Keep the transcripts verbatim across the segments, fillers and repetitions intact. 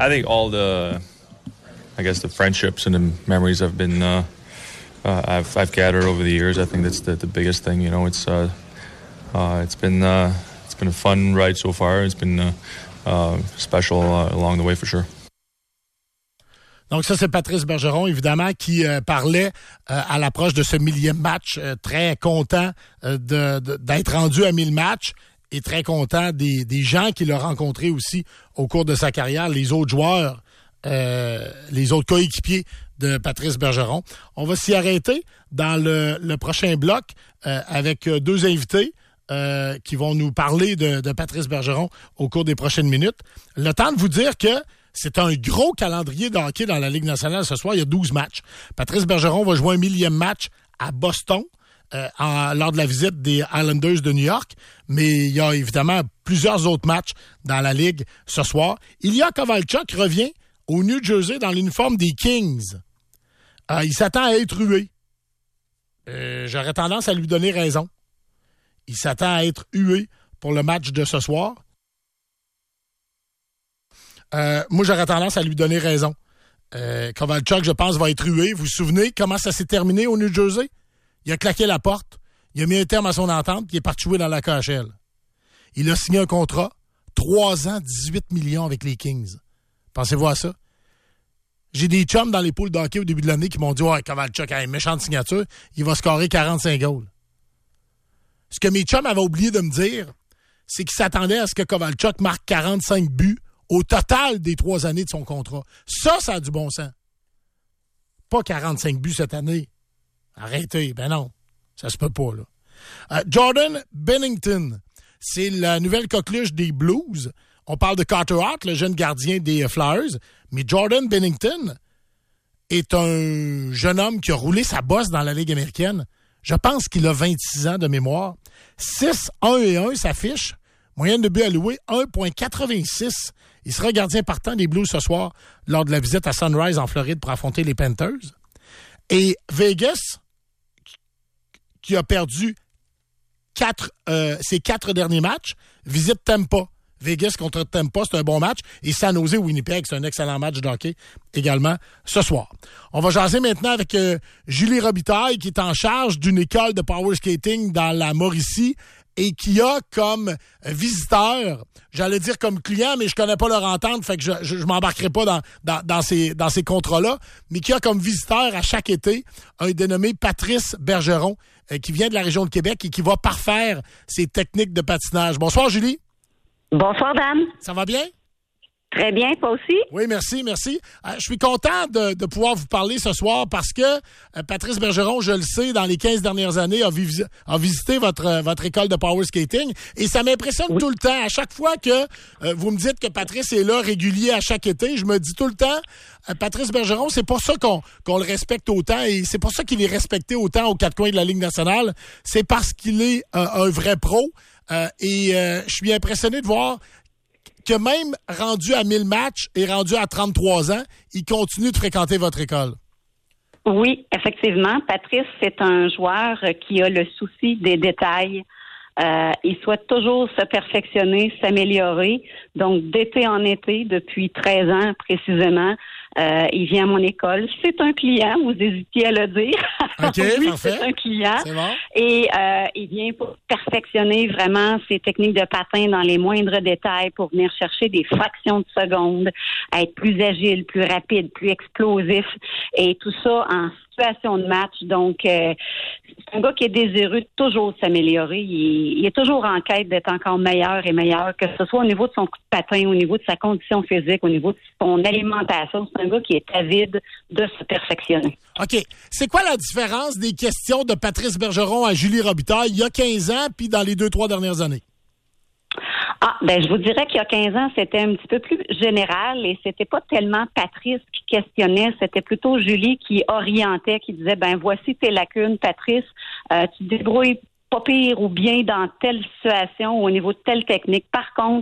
I think all the, I guess the friendships and the memories have been, uh, uh, I've I've gathered over the years. I think that's the, the biggest thing. You know, it's uh, uh, it's been uh, it's been a fun ride so far. It's been uh, uh, special uh, along the way for sure. Donc ça, c'est Patrice Bergeron, évidemment, qui euh, parlait euh, à l'approche de ce millième match, euh, très content euh, de, de, d'être rendu à mille matchs et très content des, des gens qu'il a rencontrés aussi au cours de sa carrière, les autres joueurs, euh, les autres coéquipiers de Patrice Bergeron. On va s'y arrêter dans le, le prochain bloc euh, avec deux invités euh, qui vont nous parler de, de Patrice Bergeron au cours des prochaines minutes. Le temps de vous dire que c'est un gros calendrier de hockey dans la Ligue nationale ce soir. Il y a douze matchs. Patrice Bergeron va jouer un millième match à Boston euh, en, lors de la visite des Islanders de New York. Mais il y a évidemment plusieurs autres matchs dans la Ligue ce soir. Ilya Kovalchuk revient au New Jersey dans l'uniforme des Kings. Euh, il s'attend à être hué. Euh, j'aurais tendance à lui donner raison. Il s'attend à être hué pour le match de ce soir. Euh, moi, j'aurais tendance à lui donner raison. Euh, Kovalchuk, je pense, va être hué. Vous vous souvenez comment ça s'est terminé au New Jersey? Il a claqué la porte, il a mis un terme à son entente, puis il est parti jouer dans la K H L. Il a signé un contrat, trois ans, dix-huit millions avec les Kings. Pensez-vous à ça? J'ai des chums dans les poules d'hockey au début de l'année qui m'ont dit « Ouais, Kovalchuk a une méchante signature, il va scorer quarante-cinq goals. » Ce que mes chums avaient oublié de me dire, c'est qu'ils s'attendaient à ce que Kovalchuk marque quarante-cinq buts au total des trois années de son contrat. Ça, ça a du bon sens. Pas quarante-cinq buts cette année. Arrêtez. Ben non. Ça se peut pas, là. Euh, Jordan Binnington, c'est la nouvelle coqueluche des Blues. On parle de Carter Hart, le jeune gardien des Flyers. Mais Jordan Binnington est un jeune homme qui a roulé sa bosse dans la Ligue américaine. Je pense qu'il a vingt-six ans de mémoire. six, un et un s'affiche. Moyenne de but alloué, un virgule quatre-vingt-six. Il sera gardien partant des Blues ce soir lors de la visite à Sunrise en Floride pour affronter les Panthers. Et Vegas, qui a perdu quatre, euh, ses quatre derniers matchs, visite Tampa. Vegas contre Tampa, c'est un bon match. Et San Jose Winnipeg, c'est un excellent match de hockey également ce soir. On va jaser maintenant avec euh, Julie Robitaille, qui est en charge d'une école de power skating dans la Mauricie et qui a comme visiteur, j'allais dire comme client, mais je connais pas leur entente, fait que je je, je m'embarquerai pas dans, dans, dans ces, dans ces contrats-là, mais qui a comme visiteur à chaque été un dénommé Patrice Bergeron, euh, qui vient de la région de Québec et qui va parfaire ses techniques de patinage. Bonsoir, Julie. Bonsoir, Dan. Ça va bien? Très bien, toi aussi? Oui, merci, merci. Euh, je suis content de, de pouvoir vous parler ce soir parce que euh, Patrice Bergeron, je le sais, dans les quinze dernières années, a, vis- a visité votre, euh, votre école de power skating et ça m'impressionne oui. tout le temps. À chaque fois que euh, vous me dites que Patrice est là, régulier à chaque été, je me dis tout le temps, euh, Patrice Bergeron, c'est pour ça qu'on, qu'on le respecte autant et c'est pour ça qu'il est respecté autant aux quatre coins de la Ligue nationale. C'est parce qu'il est euh, un vrai pro euh, et euh, je suis impressionné de voir que même rendu à mille matchs et rendu à trente-trois ans, il continue de fréquenter votre école. Oui, effectivement. Patrice, c'est un joueur qui a le souci des détails. Euh, il souhaite toujours se perfectionner, s'améliorer. Donc, d'été en été, depuis treize ans précisément, euh, il vient à mon école. C'est un client, vous hésitiez à le dire. OK, oui, parfait. C'est un client. C'est bon. Et euh, il vient pour perfectionner vraiment ses techniques de patin dans les moindres détails pour venir chercher des fractions de secondes, être plus agile, plus rapide, plus explosif. Et tout ça en situation de match. Donc, euh, c'est un gars qui est désireux de toujours s'améliorer. Il, il est toujours en quête d'être encore meilleur et meilleur, que ce soit au niveau de son coup de patin, au niveau de sa condition physique, au niveau de son alimentation. C'est un gars qui est avide de se perfectionner. OK. C'est quoi la différence des questions de Patrice Bergeron à Julie Robitaille il y a quinze ans puis dans les deux, trois dernières années? Ah, ben je vous dirais qu'il y a quinze ans, c'était un petit peu plus général et c'était pas tellement Patrice qui questionnait, c'était plutôt Julie qui orientait, qui disait, ben voici tes lacunes, Patrice, euh, tu te débrouilles pas pire ou bien dans telle situation ou au niveau de telle technique. Par contre,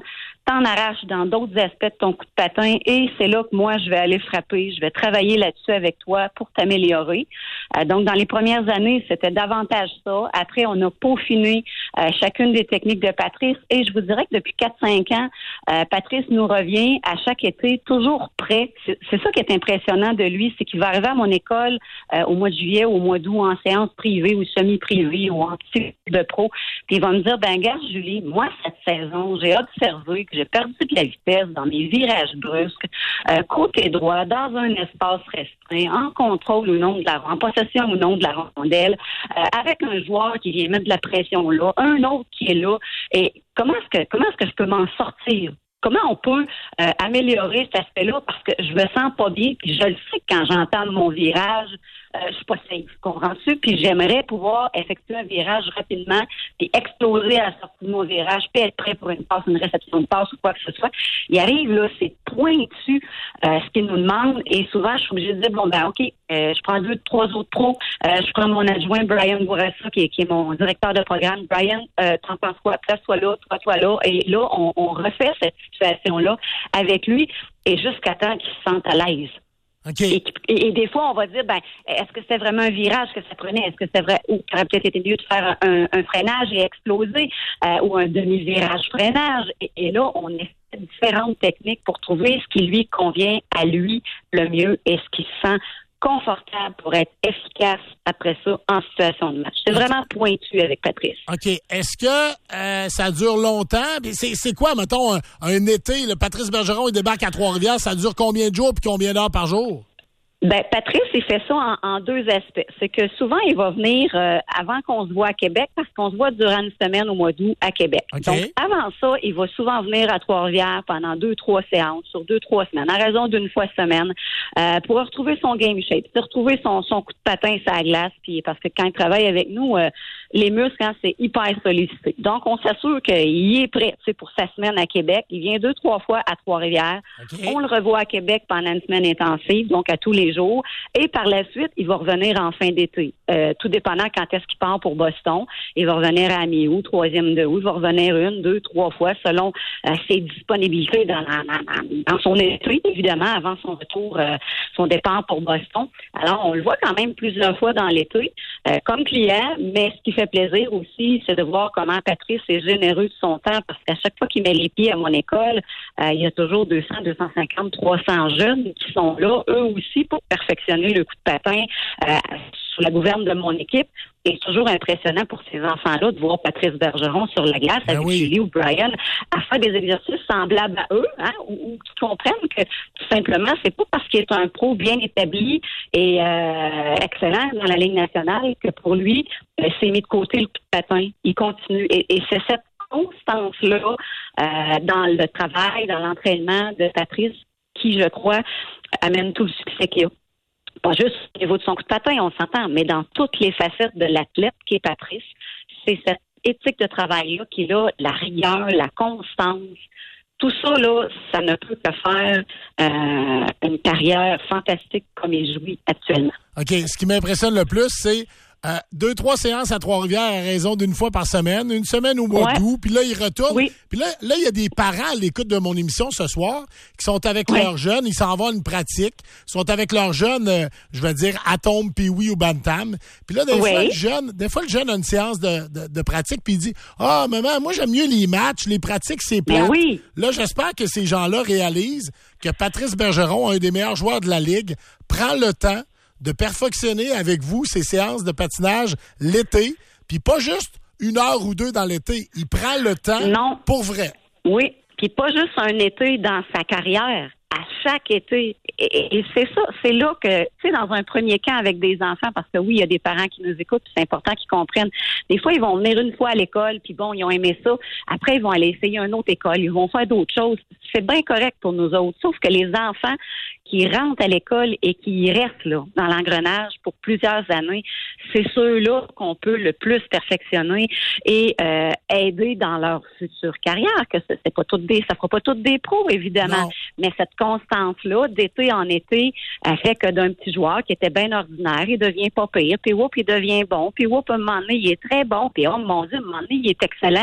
t'en arraches dans d'autres aspects de ton coup de patin et c'est là que moi, je vais aller frapper. Je vais travailler là-dessus avec toi pour t'améliorer. Euh, donc, dans les premières années, c'était davantage ça. Après, on a peaufiné euh, chacune des techniques de Patrice et je vous dirais que depuis quatre cinq ans, euh, Patrice nous revient à chaque été toujours prêt. C'est, c'est ça qui est impressionnant de lui, c'est qu'il va arriver à mon école euh, au mois de juillet, au mois d'août, en séance privée ou semi-privée ou en type de pro, puis il va me dire, ben regarde Julie, moi cette saison, j'ai observé que j'ai perdu de la vitesse dans mes virages brusques, euh, côté droit, dans un espace restreint, en contrôle ou non de la en possession ou non de la rondelle, euh, avec un joueur qui vient mettre de la pression là, un autre qui est là, et comment est-ce que comment est-ce que je peux m'en sortir? Comment on peut euh, améliorer cet aspect-là? Parce que je me sens pas bien, puis je le sais que quand j'entame mon virage, euh, je suis pas safe, comprends-tu? Puis j'aimerais pouvoir effectuer un virage rapidement, puis exploser à la sortie de mon virage, puis être prêt pour une passe, une réception de passe ou quoi que ce soit. Il arrive, là, c'est pointu euh, ce qu'il nous demande, et souvent, je suis obligée de dire, bon, ben OK, euh, je prends deux, trois autres pros, euh, je prends mon adjoint, Brian Bourassa, qui est, qui est mon directeur de programme. Brian, euh, t'en penses quoi? Place-toi là, toi, toi là, et là, on, on refait cette situation-là avec lui, et jusqu'à temps qu'il se sente à l'aise. Okay. Et, et, et des fois, on va dire, ben, est-ce que c'était vraiment un virage que ça prenait? Est-ce que c'était vrai? Ou ça aurait peut-être été mieux de faire un, un freinage et exploser, euh, ou un demi-virage freinage. Et, et là, on essaie différentes techniques pour trouver ce qui lui convient à lui le mieux et ce qui se sent confortable pour être efficace après ça en situation de match. C'est vraiment pointu avec Patrice. OK. Est-ce que euh, ça dure longtemps? C'est, c'est quoi, mettons, un, un été, le Patrice Bergeron, il débarque à Trois-Rivières, ça dure combien de jours puis combien d'heures par jour? Ben, Patrice, il fait ça en, en deux aspects. C'est que souvent, il va venir euh, avant qu'on se voit à Québec, parce qu'on se voit durant une semaine au mois d'août à Québec. Okay. Donc, avant ça, il va souvent venir à Trois-Rivières pendant deux, trois séances, sur deux, trois semaines, à raison d'une fois semaine, euh, pour retrouver son game shape, pour retrouver son, son coup de patin sur la glace, puis parce que quand il travaille avec nous, euh, les muscles, hein, c'est hyper sollicité. Donc, on s'assure qu'il est prêt, tu sais, pour sa semaine à Québec. Il vient deux, trois fois à Trois-Rivières. Okay. On le revoit à Québec pendant une semaine intensive, donc à tous les jours. Et par la suite, il va revenir en fin d'été. Euh, tout dépendant quand est-ce qu'il part pour Boston. Il va revenir à mi-août, troisième de août. Il va revenir une, deux, trois fois selon euh, ses disponibilités dans, dans, dans son été, évidemment, avant son retour, euh, son départ pour Boston. Alors, on le voit quand même plusieurs fois dans l'été euh, comme client, mais ce qui fait plaisir aussi, c'est de voir comment Patrice est généreux de son temps, parce qu'à chaque fois qu'il met les pieds à mon école, euh, il y a toujours deux cents, deux cent cinquante, trois cents jeunes qui sont là, eux aussi, pour perfectionner le coup de patin euh, sous la gouverne de mon équipe. Et c'est toujours impressionnant pour ces enfants-là de voir Patrice Bergeron sur la glace ben avec oui. Julie ou Brian à faire des exercices semblables à eux, hein, où, où ils comprennent que tout simplement, c'est pas parce qu'il est un pro bien établi et euh, excellent dans la Ligue nationale que pour lui, euh, c'est mis de côté le coup de patin. Il continue. Et, et c'est cette constance-là euh, dans le travail, dans l'entraînement de Patrice qui, je crois, amène tout le succès qu'il a. Pas juste au niveau de son coup de patin, on s'entend, mais dans toutes les facettes de l'athlète qui est Patrice, c'est cette éthique de travail-là qui est là, la rigueur, la constance. Tout ça, là, ça ne peut que faire euh, une carrière fantastique comme il jouit actuellement. OK. Ce qui m'impressionne le plus, c'est Euh, deux, trois séances à Trois-Rivières à raison d'une fois par semaine, une semaine au mois ouais. d'août, puis là, ils retournent. Oui. Puis là, là, il y a des parents à l'écoute de mon émission ce soir qui sont avec ouais. leurs jeunes, ils s'en vont à une pratique, ils sont avec leurs jeunes, euh, je vais dire, Atome, Pee-Wee ou Bantam. Puis là, des oui. fois, le jeune, des fois, le jeune a une séance de, de, de pratique, puis il dit « Ah, oh, maman, moi, j'aime mieux les matchs, les pratiques, c'est plate. » oui. Là, j'espère que ces gens-là réalisent que Patrice Bergeron, un des meilleurs joueurs de la Ligue, prend le temps de perfectionner avec vous ces séances de patinage l'été, puis pas juste une heure ou deux dans l'été. Il prend le temps non. pour vrai. Oui, puis pas juste un été dans sa carrière. À chaque été. Et, et c'est ça, c'est là que, tu sais, dans un premier camp avec des enfants, parce que oui, il y a des parents qui nous écoutent, puis c'est important qu'ils comprennent. Des fois, ils vont venir une fois à l'école, puis bon, ils ont aimé ça. Après, ils vont aller essayer une autre école, ils vont faire d'autres choses. C'est bien correct pour nous autres. Sauf que les enfants qui rentrent à l'école et qui restent là, dans l'engrenage pour plusieurs années, c'est ceux-là qu'on peut le plus perfectionner et euh, aider dans leur future carrière. Que c'est, c'est pas toutes des, ça fera pas toutes des pros, évidemment, non. mais cette constance-là, d'été en été, a fait que d'un petit joueur qui était bien ordinaire, il devient pas pire, puis whoop, il devient bon, puis whoop, à un moment donné, il est très bon, puis oh mon Dieu, à un moment donné, il est excellent.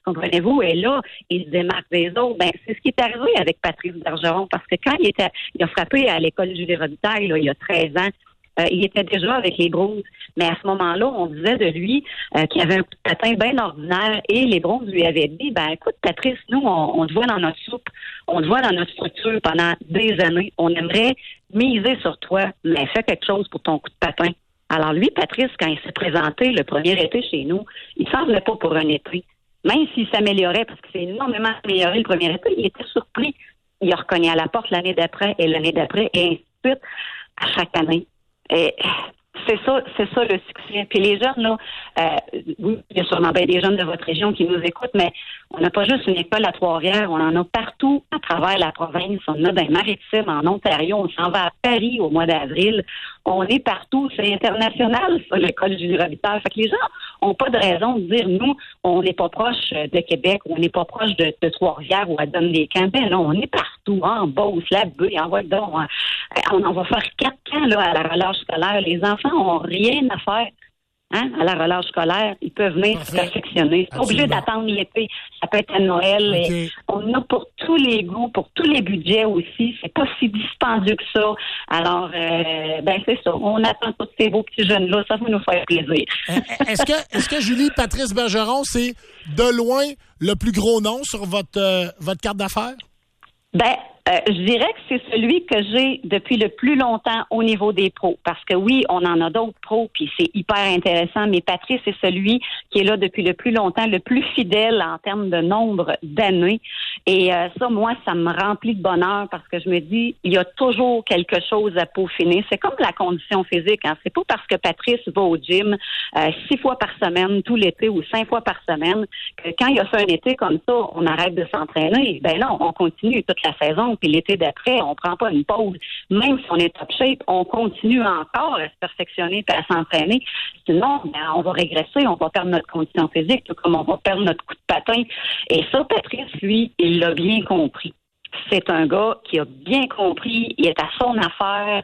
comprenez-vous? Et là, il se démarque des autres. Ben, c'est ce qui est arrivé avec Patrice Bergeron, parce que quand il était, il a frappé à l'école Julie Robitaille, là, il y a treize ans, euh, il était déjà avec les Bruins. Mais à ce moment-là, on disait de lui euh, qu'il avait un coup de patin bien ordinaire et les Bruins lui avaient dit, ben, écoute, Patrice, nous, on, on te voit dans notre soupe, on te voit dans notre structure pendant des années. On aimerait miser sur toi, mais fais quelque chose pour ton coup de patin. Alors lui, Patrice, quand il s'est présenté le premier été chez nous, il s'en venait pas pour un été. Même s'il s'améliorait, parce que c'est énormément amélioré le premier été, il était surpris. Il a recogné à la porte l'année d'après et l'année d'après, et ainsi de suite, à chaque année. Et c'est ça, c'est ça le succès. Puis les jeunes, là, euh, oui, il y a sûrement bien des jeunes de votre région qui nous écoutent, mais on n'a pas juste une école à Trois-Rivières, on en a partout à travers la province. On en a dans les Maritimes, en Ontario, on s'en va à Paris au mois d'avril. On est partout, c'est international, ça, l'école Julie Robitaille. Fait que les gens n'ont pas de raison de dire, nous, on n'est pas proche de Québec, on n'est pas proche de, de Trois-Rivières ou à Donne-les-Camps. Ben non, on est partout, hein, en Beauce, la Butte, en Val-d'Or. On en va faire quatre camps là, à la relâche scolaire. Les enfants n'ont rien à faire. Hein, à la relâche scolaire, ils peuvent venir se perfectionner. C'est pas obligé d'attendre l'été. Ça peut être à Noël. Okay. Et on en a pour tous les goûts, pour tous les budgets aussi. C'est pas si dispendieux que ça. Alors, euh, ben c'est ça. On attend tous ces beaux petits jeunes-là. Ça va nous faire plaisir. Est-ce que, est-ce que Julie Patrice Bergeron, c'est de loin le plus gros nom sur votre, euh, votre carte d'affaires? Ben, euh, je dirais que c'est celui que j'ai depuis le plus longtemps au niveau des pros. Parce que oui, on en a d'autres pros, puis c'est hyper intéressant, mais Patrice est celui qui est là depuis le plus longtemps, le plus fidèle en termes de nombre d'années. Et euh, ça, moi, ça me remplit de bonheur parce que je me dis, il y a toujours quelque chose à peaufiner. C'est comme la condition physique. Hein. C'est pas parce que Patrice va au gym euh, six fois par semaine, tout l'été, ou cinq fois par semaine, que quand il a fait un été comme ça, on arrête de s'entraîner. Ben non, on continue toute la saison. Puis l'été d'après, on prend pas une pause. Même si on est top shape, on continue encore à se perfectionner et à s'entraîner. Sinon, ben, on va régresser, on va perdre notre condition physique, tout comme on va perdre notre coup de patin. Et ça, Patrice, lui, il l'a bien compris. C'est un gars qui a bien compris, il est à son affaire,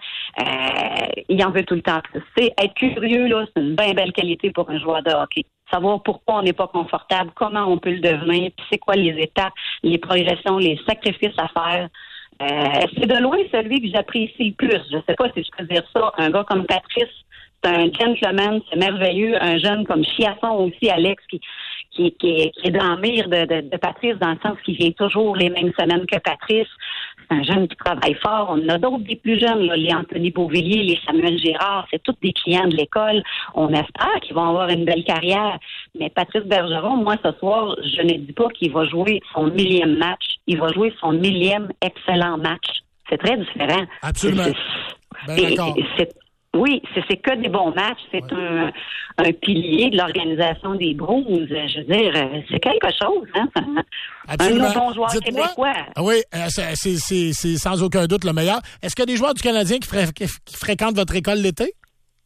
euh, il en veut tout le temps plus. C'est être curieux, là, c'est une bien belle qualité pour un joueur de hockey. Savoir pourquoi on n'est pas confortable, comment on peut le devenir, puis c'est quoi les étapes, les progressions, les sacrifices à faire. Euh, c'est de loin celui que j'apprécie le plus. Je sais pas si je peux dire ça. Un gars comme Patrice, c'est un gentleman, c'est merveilleux. Un jeune comme Chiasson aussi, Alex, qui qui, qui, est, qui est dans le mire de, de, de Patrice, dans le sens qu'il vient toujours les mêmes semaines que Patrice. C'est un jeune qui travaille fort. On a d'autres des plus jeunes, là, les Anthony Beauvillier, les Samuel Girard, c'est tous des clients de l'école. On espère qu'ils vont avoir une belle carrière. Mais Patrice Bergeron, moi, ce soir, je ne dis pas qu'il va jouer son millième match. Il va jouer son millième excellent match. C'est très différent. Absolument. C'est, ben, d'accord. C'est, oui, c'est, c'est que des bons matchs. C'est ouais. un, un pilier de l'organisation des Bruins. Je veux dire, c'est quelque chose. Hein? Absolument. Un bon joueur Dites-moi, québécois. Oui, c'est, c'est, c'est, c'est sans aucun doute le meilleur. Est-ce qu'il y a des joueurs du Canadien qui, fré- qui fréquentent votre école l'été?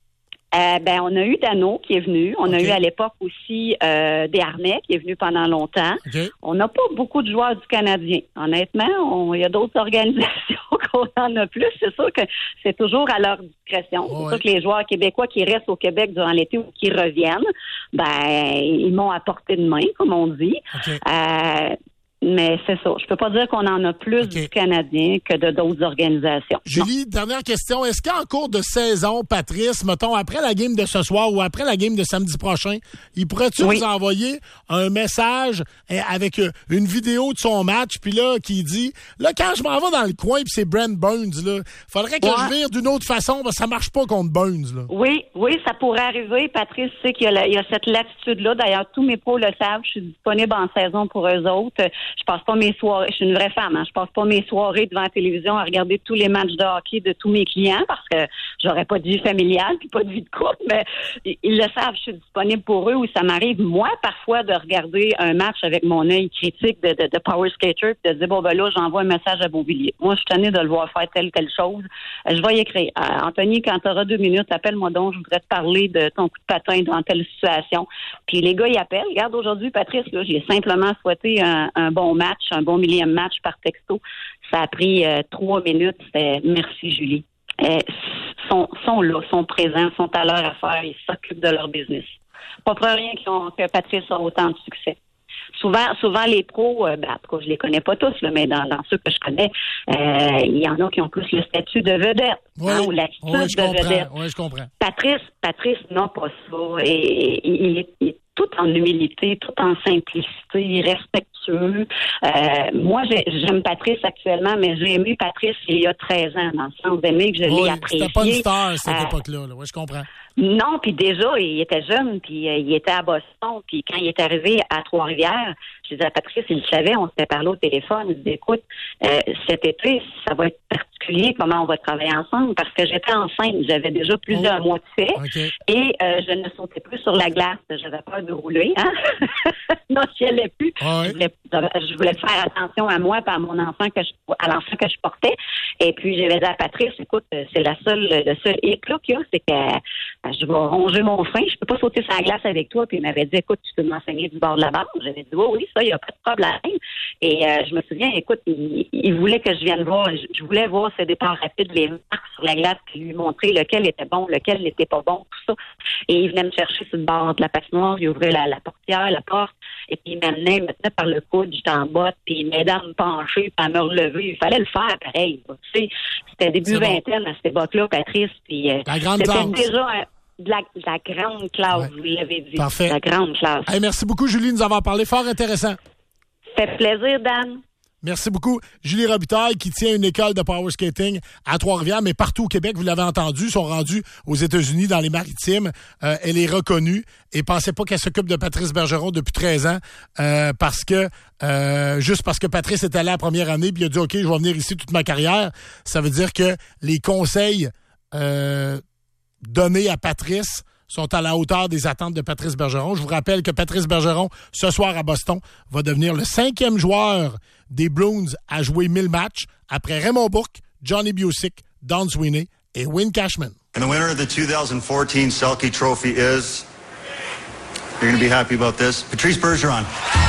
Euh, ben, on a eu Dano qui est venu. On okay. a eu à l'époque aussi euh, Desharnais qui est venu pendant longtemps. Okay. On n'a pas beaucoup de joueurs du Canadien. Honnêtement, il y a d'autres organisations qu'on en a plus. C'est sûr que c'est toujours à leur discrétion. Oh, c'est ouais. sûr que les joueurs québécois qui restent au Québec durant l'été ou qui reviennent, ben, ils m'ont à portée de main, comme on dit. Okay. Euh, Mais c'est ça. Je peux pas dire qu'on en a plus okay. du Canadien que de d'autres organisations. Julie, non. Dernière question. Est-ce qu'en cours de saison, Patrice, mettons, après la game de ce soir ou après la game de samedi prochain, il pourrait-tu oui. vous envoyer un message avec une vidéo de son match, puis là, qui dit, là, quand je m'en vais dans le coin, puis c'est Brent Burns, là, faudrait que ouais. je vire d'une autre façon, parce que ça marche pas contre Burns, là. Oui, oui, ça pourrait arriver. Patrice sait qu'il y a, la, il y a cette latitude-là. D'ailleurs, tous mes pros le savent. Je suis disponible en saison pour eux autres. Je passe pas mes soirées, je suis une vraie femme, hein, je passe pas mes soirées devant la télévision à regarder tous les matchs de hockey de tous mes clients parce que j'aurais pas de vie familiale puis pas de vie de couple, mais ils le savent, je suis disponible pour eux ou ça m'arrive, moi, parfois, de regarder un match avec mon œil critique de, de, de power skater puis de dire, bon, ben là, j'envoie un message à Beauvillier. Moi, je suis tannée de le voir faire telle, telle chose. Je vais y écrire. Euh, Anthony, quand tu auras deux minutes, appelle-moi donc, je voudrais te parler de ton coup de patin dans telle situation. Puis les gars, ils appellent. Regarde, aujourd'hui, Patrice, là, j'ai simplement souhaité un, un bon match, un bon millième match par texto. Ça a pris euh, trois minutes. C'était merci, Julie. Euh, sont, sont là, sont présents, sont à leur affaire, ils s'occupent de leur business. Pas pour rien qu'ils ont, que Patrice a autant de succès. souvent, souvent les pros, euh, ben, en tout cas, je les connais pas tous, là, mais dans, dans ceux que je connais, euh, il y en a qui ont plus le statut de vedette, oui, hein, ou l'attitude oui, je de comprends, vedette. Oui, je comprends. Patrice, Patrice, non, pas ça. Et, et, il, est, il est tout en humilité, tout en simplicité, respectueux. Euh, moi, j'ai, j'aime Patrice actuellement, mais j'ai aimé Patrice il y a treize ans, dans le sens d'aimer que je oui, l'ai apprécié. C'était pas une star, cette euh, époque-là. Là. Oui, je comprends. Non, puis déjà, il était jeune, puis euh, il était à Boston, puis quand il est arrivé à Trois-Rivières, je disais à Patrice, il le savait, on s'était parlé au téléphone, il disait, écoute, euh, cet été, ça va être particulier, comment on va travailler ensemble, parce que j'étais enceinte, j'avais déjà plusieurs oh. mois de fait, okay. et euh, je ne sautais plus sur la glace, j'avais peur de rouler, hein? non, je n'y allais plus. Oh, oui. je, voulais, je voulais faire attention à moi, et à mon enfant que je, à l'enfant que je portais, et puis j'avais dit à Patrice, écoute, c'est la seule, le seul hic là qu'il y a, c'est que je vais ronger mon frein, je peux pas sauter sur la glace avec toi. Puis il m'avait dit, écoute, tu peux m'enseigner du bord de la barre. J'avais dit, oh, oui, ça, il n'y a pas de problème. Et euh, je me souviens, écoute, il, il voulait que je vienne voir, je, je voulais voir ses départs rapides, les marques sur la glace, puis lui montrer lequel était bon, lequel n'était pas bon, tout ça. Et il venait me chercher sur le bord de la patinoire, il ouvrait la, la portière, la porte, et puis il m'amenait, il me tenait par le coude, j'étais en botte, puis il m'aidait à me pencher, puis à me relever. Il fallait le faire pareil. Tu sais, c'était début C'est vingtaine bon. À cette époque-là, Patrice, puis euh, la grande c'était classe. déjà un, De la, de la grande classe, ouais. Vous l'avez dit. Parfait. La grande classe. Hey, merci beaucoup, Julie, de nous avoir parlé. Fort intéressant. Fait plaisir, Dan. Merci beaucoup. Julie Robitaille, qui tient une école de power skating à Trois-Rivières, mais partout au Québec, vous l'avez entendu, sont rendus aux États-Unis, dans les Maritimes. Euh, elle est reconnue. Et pensez pas qu'elle s'occupe de Patrice Bergeron depuis treize ans, euh, parce que, euh, juste parce que Patrice est allé la première année, puis il a dit, OK, je vais venir ici toute ma carrière. Ça veut dire que les conseils, euh, donnés à Patrice sont à la hauteur des attentes de Patrice Bergeron. Je vous rappelle que Patrice Bergeron, ce soir à Boston, va devenir le cinquième joueur des Bruins à jouer mille matchs après Raymond Bourque, Johnny Busick, Don Sweeney et Wayne Cashman. And the winner of the two thousand fourteen Selke Trophy is, you're going to be happy about this, Patrice Bergeron.